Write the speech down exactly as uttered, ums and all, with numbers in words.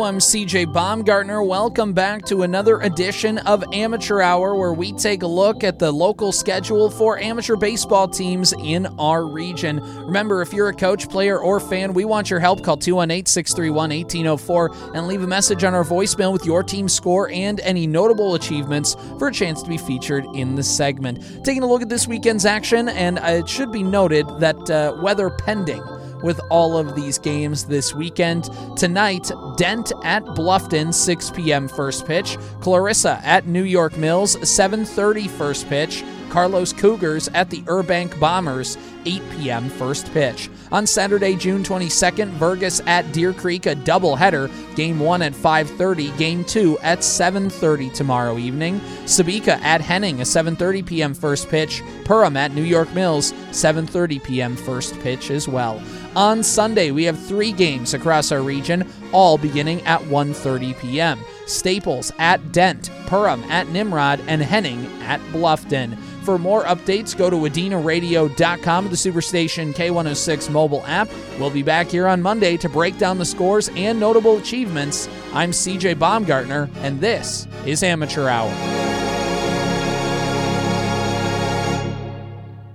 Hello, I'm C J Baumgartner. Welcome back to another edition of Amateur Hour, where we take a look at the local schedule for amateur baseball teams in our region. Remember, if you're a coach, player, or fan, we want your help. Call two one eight, six three one, one eight zero four and leave a message on our voicemail with your team's score and any notable achievements for a chance to be featured in the segment. Taking a look at this weekend's action, and it should be noted that uh, weather pending with all of these games this weekend. Tonight, Dent at Bluffton, six p.m. first pitch. Clarissa at New York Mills, seven thirty first pitch. Carlos Cougars at the Urbank Bombers, eight p.m. first pitch. On Saturday, June twenty-second, Vergas at Deer Creek, a doubleheader. Game one at five thirty, Game two at seven thirty tomorrow evening. Sabika at Henning, a seven thirty p.m. first pitch. Perham at New York Mills, seven thirty p.m. first pitch as well. On Sunday, we have three games across our region, all beginning at one thirty p.m. Staples at Dent, Perham at Nimrod, and Henning at Bluffton. For more updates, go to Adena Radio dot com, the Superstation K one oh six mobile app. We'll be back here on Monday to break down the scores and notable achievements. I'm C J Baumgartner, and this is Amateur Hour.